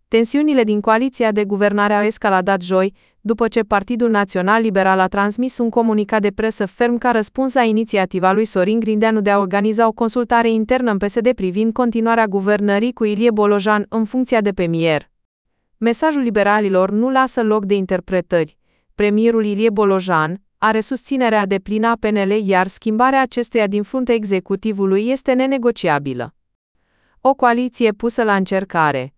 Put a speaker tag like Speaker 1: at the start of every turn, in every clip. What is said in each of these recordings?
Speaker 1: Tensiunile din coaliția de guvernare au escaladat joi, după ce Partidul Național Liberal a transmis un comunicat de presă ferm ca răspuns la inițiativa lui Sorin Grindeanu de a organiza o consultare internă în PSD privind continuarea guvernării cu Ilie Bolojan în funcția de premier. Mesajul liberalilor nu lasă loc de interpretări. Premierul Ilie Bolojan are susținerea deplină a PNL, iar schimbarea acestuia din fruntea executivului este nenegociabilă. O coaliție pusă la încercare.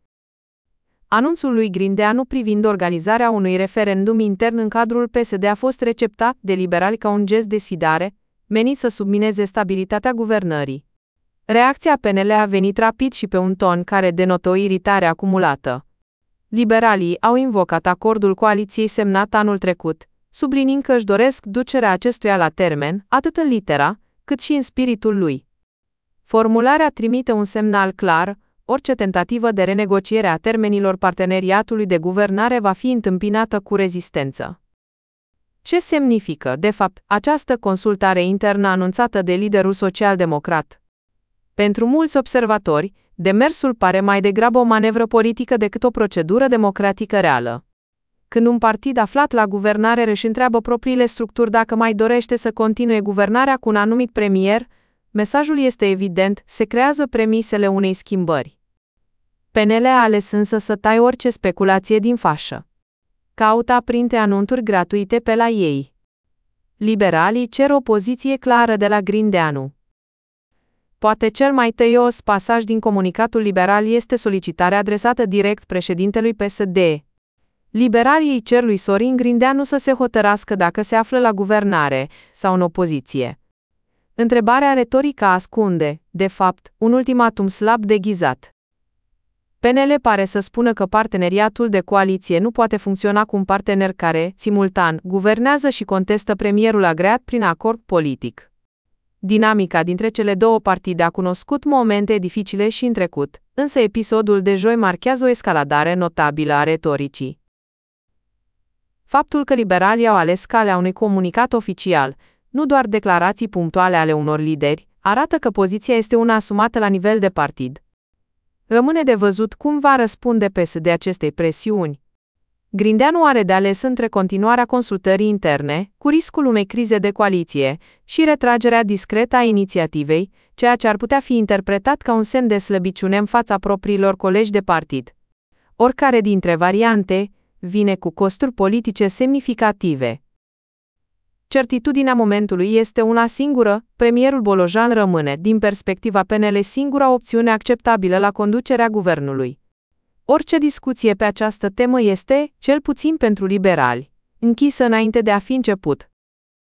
Speaker 1: Anunțul lui Grindeanu privind organizarea unui referendum intern în cadrul PSD a fost receptat de liberali ca un gest de sfidare, menit să submineze stabilitatea guvernării. Reacția PNL a venit rapid și pe un ton care denotă o iritare acumulată. Liberalii au invocat acordul coaliției semnat anul trecut, subliniind că își doresc ducerea acestuia la termen, atât în litera, cât și în spiritul lui. Formularea trimite un semnal clar: orice tentativă de renegociere a termenilor parteneriatului de guvernare va fi întâmpinată cu rezistență. Ce semnifică, de fapt, această consultare internă anunțată de liderul social-democrat? Pentru mulți observatori, demersul pare mai degrabă o manevră politică decât o procedură democratică reală. Când un partid aflat la guvernare își întreabă propriile structuri dacă mai dorește să continue guvernarea cu un anumit premier, mesajul este evident: se creează premisele unei schimbări. PNL a ales însă să taie orice speculație din fașă. Caută a prinde anunțuri gratuite pe la ei. Liberalii cer o poziție clară de la Grindeanu. Poate cel mai tăios pasaj din comunicatul liberal este solicitarea adresată direct președintelui PSD. Liberalii îi cer lui Sorin Grindeanu să se hotărască dacă se află la guvernare sau în opoziție. Întrebarea retorică ascunde, de fapt, un ultimatum slab deghizat. PNL pare să spună că parteneriatul de coaliție nu poate funcționa cu un partener care, simultan, guvernează și contestă premierul agreat prin acord politic. Dinamica dintre cele două partide a cunoscut momente dificile și în trecut, însă episodul de joi marchează o escaladare notabilă a retoricii. Faptul că liberalii au ales calea unui comunicat oficial, nu doar declarații punctuale ale unor lideri, arată că poziția este una asumată la nivel de partid. Rămâne de văzut cum va răspunde PSD acestei presiuni. Grindeanu are de ales între continuarea consultării interne, cu riscul unei crize de coaliție, și retragerea discretă a inițiativei, ceea ce ar putea fi interpretat ca un semn de slăbiciune în fața propriilor colegi de partid. Oricare dintre variante vine cu costuri politice semnificative. Certitudinea momentului este una singură: premierul Bolojan rămâne, din perspectiva PNL, singura opțiune acceptabilă la conducerea guvernului. Orice discuție pe această temă este, cel puțin pentru liberali, închisă înainte de a fi început.